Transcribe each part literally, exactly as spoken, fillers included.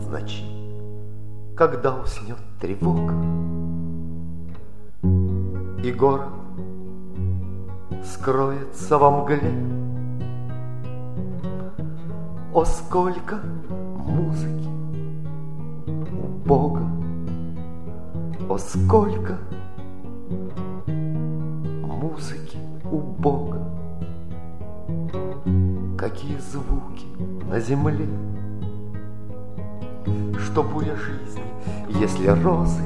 ночи, когда уснет тревога, и город скроется во мгле. О, сколько музыки у Бога, о, сколько музыки у Бога, какие звуки на земле, что буря жизни, если розы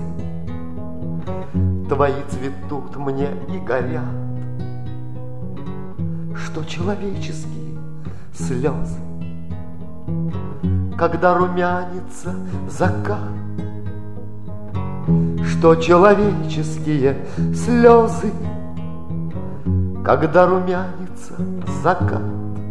твои цветут мне и горят, что человеческие слезы, когда румянится закат, что человеческие слезы, когда румянится закат.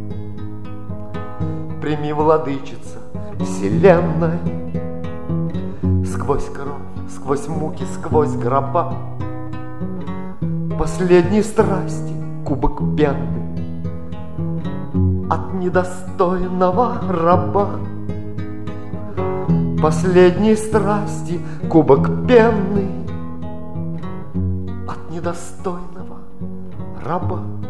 Прими, владычица вселенной, сквозь кровь, сквозь муки, сквозь гроба, последней страсти кубок пенный от недостойного раба. Последней страсти кубок пенный от недостойного раба.